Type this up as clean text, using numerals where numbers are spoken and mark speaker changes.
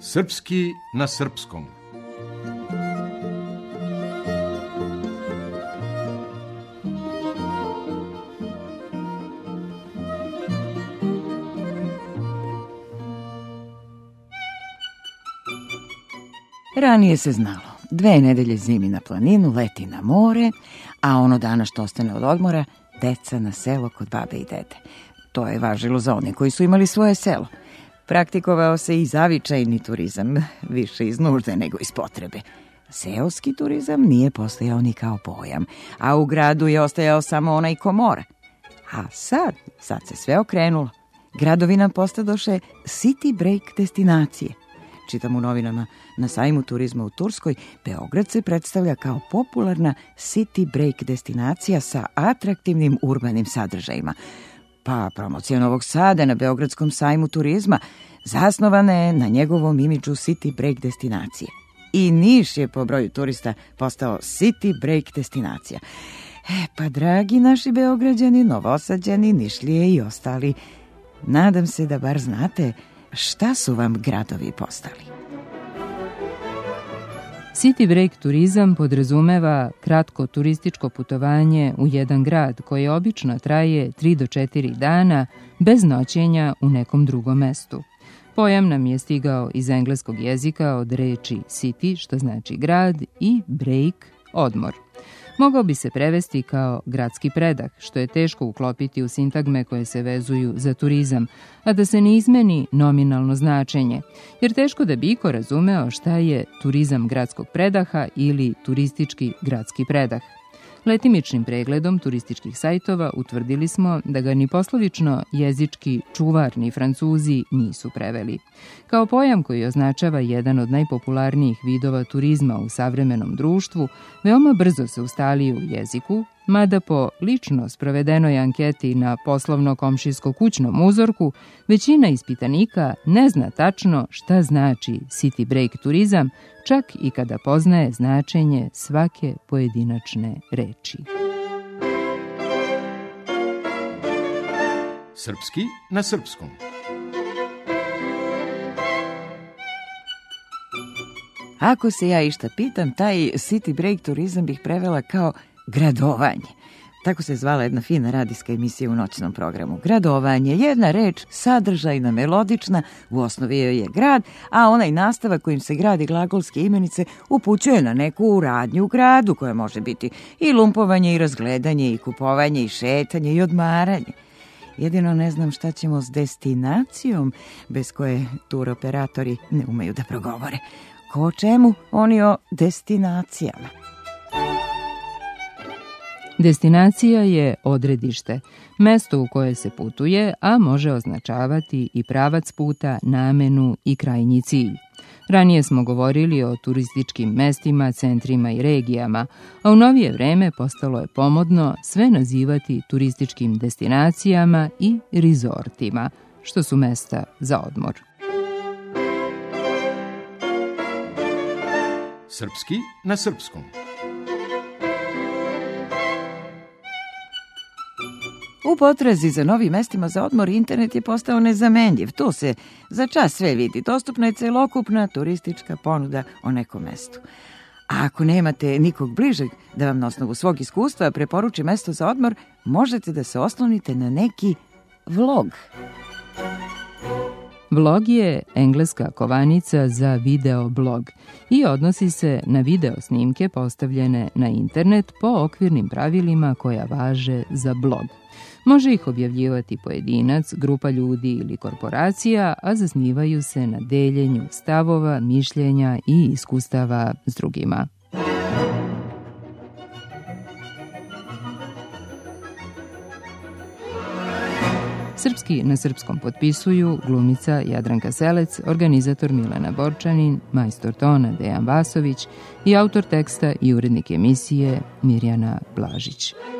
Speaker 1: Srpski na srpskom.
Speaker 2: Ranije se znalo, 2 nedelje zimi na planinu, leti na more, a ono dana što ostane od odmora, deca na selo kod babe i dede. To je važilo za one koji su imali svoje selo. Praktikovao se i zavičajni turizam, više iz nužde nego iz potrebe. Seoski turizam nije postojao ni kao pojam, a u gradu je ostajao samo onaj ko mora. A sad se sve okrenulo. Gradovi nam postadoše city break destinacije. Čitam u novinama, na sajmu turizma u Turskoj, Beograd se predstavlja kao popularna city break destinacija sa atraktivnim urbanim sadržajima. Pa promocija Novog Sada na Beogradskom sajmu turizma zasnovana je na njegovom imidžu city break destinacije. I Niš je po broju turista postao city break destinacija. Pa dragi naši Beograđani, Novosađani, Nišlije i ostali, nadam se da bar znate šta su vam gradovi postali.
Speaker 3: City break turizam podrazumeva kratko turističko putovanje u jedan grad koje obično traje 3 do 4 dana bez noćenja u nekom drugom mestu. Pojam nam je stigao iz engleskog jezika od reči city, što znači grad, i break, odmor. Mogao bi se prevesti kao gradski predah, što je teško uklopiti u sintagme koje se vezuju za turizam, a da se ne izmeni nominalno značenje, jer teško da bi iko razumeo šta je turizam gradskog predaha ili turistički gradski predah. Letimičnim pregledom turističkih sajtova utvrdili smo da ga ni poslovično jezički čuvar ni Francuzi nisu preveli. Kao pojam koji označava jedan od najpopularnijih vidova turizma u savremenom društvu, veoma brzo se ustalio u jeziku, mada po lično sprovedenoj anketi na poslovno-komšijsko-kućnom uzorku, većina ispitanika ne zna tačno šta znači city break turizam, čak i kada poznaje značenje svake pojedinačne reči.
Speaker 1: Srpski na srpskom.
Speaker 2: Ako se ja išta pitam, taj city break turizam bih prevela kao gradovanje. Tako se zvala jedna fina radijska emisija u noćnom programu. Gradovanje, jedna reč, sadržajna, melodična, u osnovi je grad, a onaj nastavak kojim se gradi glagolske imenice upućuje na neku radnju u gradu, koja može biti i lumpovanje, i razgledanje, i kupovanje, i šetanje, i odmaranje. Jedino ne znam šta ćemo s destinacijom, bez koje turoperatori ne umeju da progovore. Ko o čemu, oni o destinacijama.
Speaker 3: Destinacija je odredište, mesto u koje se putuje, a može označavati i pravac puta, namenu i krajnji cilj. Ranije smo govorili o turističkim mestima, centrima i regijama, a u novije vreme postalo je pomodno sve nazivati turističkim destinacijama i rezortima, što su mesta za odmor.
Speaker 1: Srpski na srpskom.
Speaker 2: U potrazi za novim mestima za odmor internet je postao nezamenljiv. Tu se za čas sve vidi. Dostupna je celokupna turistička ponuda o nekom mestu. A ako nemate nikog bližeg da vam na osnovu svog iskustva preporuči mesto za odmor, možete da se oslonite na neki vlog.
Speaker 3: Vlog je engleska kovanica za video blog i odnosi se na video snimke postavljene na internet po okvirnim pravilima koja važe za blog. Može ih objavljivati pojedinac, grupa ljudi ili korporacija, a zasnivaju se na deljenju stavova, mišljenja i iskustava s drugima. Srpski na srpskom potpisuju glumica Jadranka Selec, organizator Milena Borčanin, majstor tona Dejan Vasović i autor teksta i urednik emisije Mirjana Blažić.